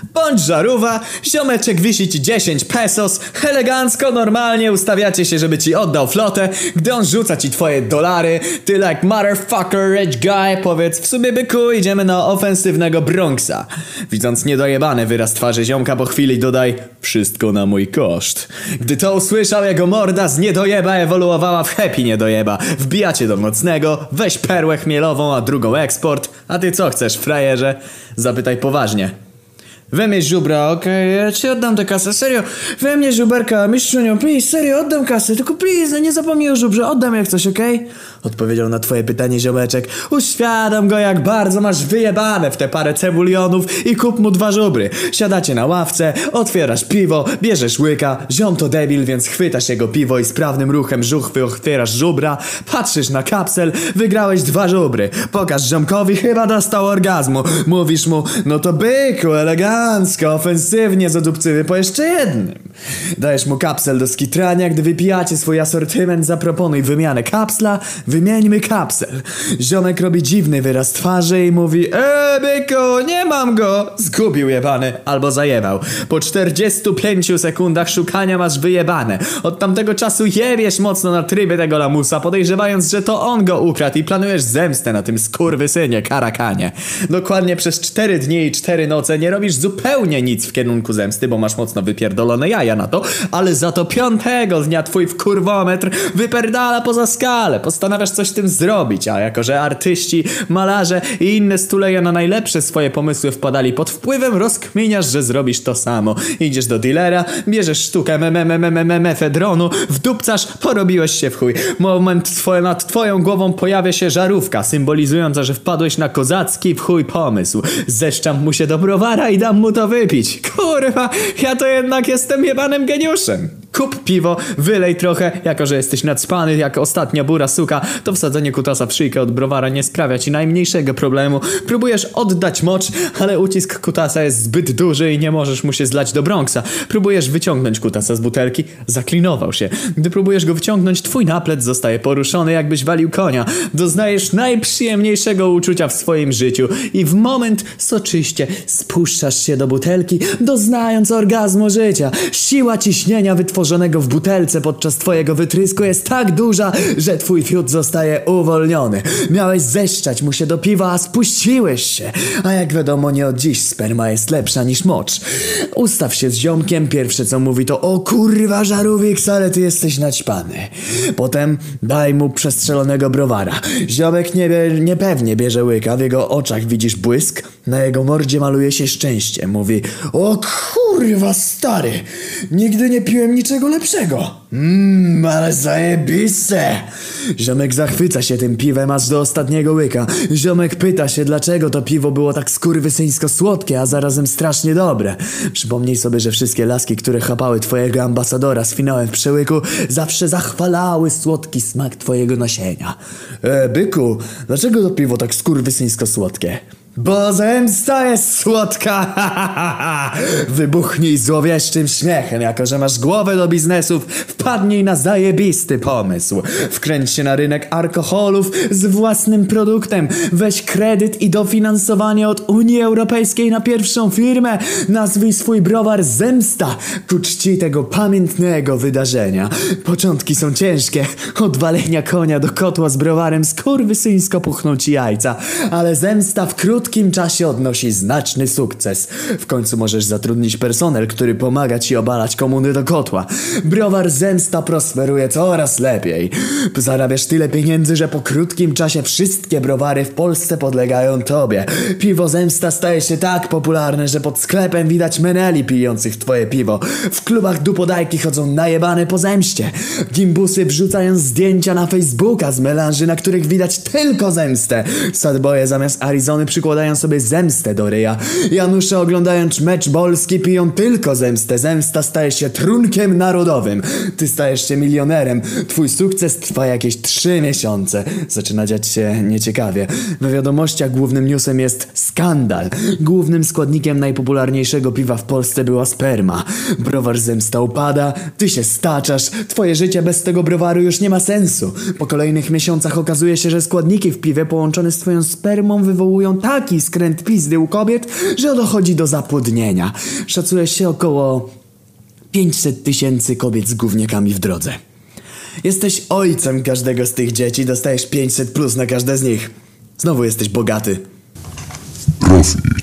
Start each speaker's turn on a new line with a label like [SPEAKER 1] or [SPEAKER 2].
[SPEAKER 1] Bądź żarówa, ziomeczek wisi ci 10 pesos, elegancko, normalnie ustawiacie się, żeby ci oddał flotę, gdy on rzuca ci twoje dolary, ty like motherfucker rich guy, powiedz w sumie byku, idziemy na ofensywnego Bronxa. Widząc niedojebany wyraz twarzy ziomka po chwili dodaj, wszystko na mój koszt. Gdy to usłyszał, jego morda z niedojeba ewoluowała w happy niedojeba. Wbijacie do nocnego, weź perłę chmielową, a drugą eksport, a ty co chcesz, frajerze? Zapytaj poważnie. We mnie żubra, okej, ja ci oddam tę kasę, serio, we mnie żuberka, mistrzunią, please, serio, oddam kasę, tylko please, nie zapomnij o żubrze, oddam jak coś, okej? Odpowiedział na twoje pytanie ziomeczek, uświadom go jak bardzo masz wyjebane w te parę cebulionów i kup mu 2 żubry. Siadacie na ławce, otwierasz piwo, bierzesz łyka, ziom to debil, więc chwytasz jego piwo i sprawnym ruchem żuchwy otwierasz żubra, patrzysz na kapsel, wygrałeś 2 żubry, pokaż ziomkowi, chyba dostał orgazmu, mówisz mu, no to byku, elegancko, ofensywnie zadupcywy po jeszcze jednym. Dajesz mu kapsel do skitrania, gdy wypijacie swój asortyment, zaproponuj wymianę kapsla, wymieńmy kapsel. Ziomek robi dziwny wyraz twarzy i mówi, byku, nie mam go. Zgubił jebany, albo zajebał. Po 45 sekundach szukania masz wyjebane. Od tamtego czasu jebiesz mocno na tryby tego lamusa, podejrzewając, że to on go ukradł i planujesz zemstę na tym skurwysynie karakanie. Dokładnie przez 4 dni i 4 noce nie robisz zupełnie nic w kierunku zemsty, bo masz mocno wypierdolone jaja na to, ale za to 5 dnia twój wkurwometr wyperdala poza skalę. Postanawiasz coś z tym zrobić, a jako że artyści, malarze i inne stuleje na najlepsze swoje pomysły wpadali pod wpływem, rozkminiasz, że zrobisz to samo. Idziesz do dealera, bierzesz sztukę mefedronu, wdupcasz, porobiłeś się w chuj. Moment nad twoją głową pojawia się żarówka, symbolizująca, że wpadłeś na kozacki w chuj pomysł. Zeszczam mu się do browara i dam mu to wypić. Kurwa, ja to jednak jestem jebanym geniuszem. Kup piwo, wylej trochę, jako że jesteś nadspany jak ostatnia bura suka, to wsadzenie kutasa w szyjkę od browara nie sprawia ci najmniejszego problemu. Próbujesz oddać mocz, ale ucisk kutasa jest zbyt duży i nie możesz mu się zlać do Bronxa. Próbujesz wyciągnąć kutasa z butelki, zaklinował się. Gdy próbujesz go wyciągnąć, twój naplet zostaje poruszony, jakbyś walił konia. Doznajesz najprzyjemniejszego uczucia w swoim życiu i w moment soczyście spuszczasz się do butelki, doznając orgazmu życia. Siła ciśnienia wytworzonego w butelce podczas twojego wytrysku jest tak duża, że twój fiut zostaje uwolniony. Miałeś zeszczać mu się do piwa, a spuściłeś się. A jak wiadomo, nie od dziś sperma jest lepsza niż mocz. Ustaw się z ziomkiem, pierwsze co mówi to, o kurwa żarówik, ale ty jesteś naćpany. Potem daj mu przestrzelonego browara. Ziomek niepewnie bierze łyka, w jego oczach widzisz błysk, na jego mordzie maluje się szczęście. Mówi, o kurwa stary, nigdy nie piłem niczego lepszego. Ale zajebiste. Ziomek zachwyca się tym piwem aż do ostatniego łyka. Ziomek pyta się, dlaczego to piwo było tak skurwysyńsko słodkie, a zarazem strasznie dobre. Przypomnij sobie, że wszystkie laski, które chapały twojego ambasadora z finałem w przełyku, zawsze zachwalały słodki smak twojego nasienia. Byku, dlaczego to piwo tak skurwysyńsko słodkie? Bo zemsta jest słodka. Wybuchnij złowieszczym śmiechem, jako że masz głowę do biznesów, wpadnij na zajebisty pomysł. Wkręć się na rynek alkoholów z własnym produktem. Weź kredyt i dofinansowanie od Unii Europejskiej na pierwszą firmę. Nazwij swój browar Zemsta ku czci tego pamiętnego wydarzenia. Początki są ciężkie. Od walenia konia do kotła z browarem skurwysyńsko puchną ci jajca. Ale zemsta wkrótce w krótkim czasie odnosi znaczny sukces. W końcu możesz zatrudnić personel, który pomaga ci obalać komuny do kotła. Browar Zemsta prosperuje coraz lepiej. Zarabiasz tyle pieniędzy, że po krótkim czasie wszystkie browary w Polsce podlegają tobie. Piwo Zemsta staje się tak popularne, że pod sklepem widać meneli pijących twoje piwo. W klubach dupodajki chodzą najebane po zemście. Gimbusy wrzucają zdjęcia na Facebooka z melanży, na których widać tylko zemstę. Sadboje zamiast Arizony przykładają sobie zemstę do ryja. Janusze oglądając mecz bolski piją tylko zemstę. Zemsta staje się trunkiem narodowym. Ty stajesz się milionerem. Twój sukces trwa jakieś 3 miesiące. Zaczyna dziać się nieciekawie. We wiadomościach głównym newsem jest skandal. Głównym składnikiem najpopularniejszego piwa w Polsce była sperma. Browar Zemsta upada, ty się staczasz, twoje życie bez tego browaru już nie ma sensu. Po kolejnych miesiącach okazuje się, że składniki w piwie połączone z twoją spermą wywołują tak taki skręt pizdy u kobiet, że dochodzi do zapłodnienia. Szacuje się około 500 000 kobiet z gówniakami w drodze. Jesteś ojcem każdego z tych dzieci, dostajesz 500 plus na każde z nich. Znowu jesteś bogaty.
[SPEAKER 2] Profi.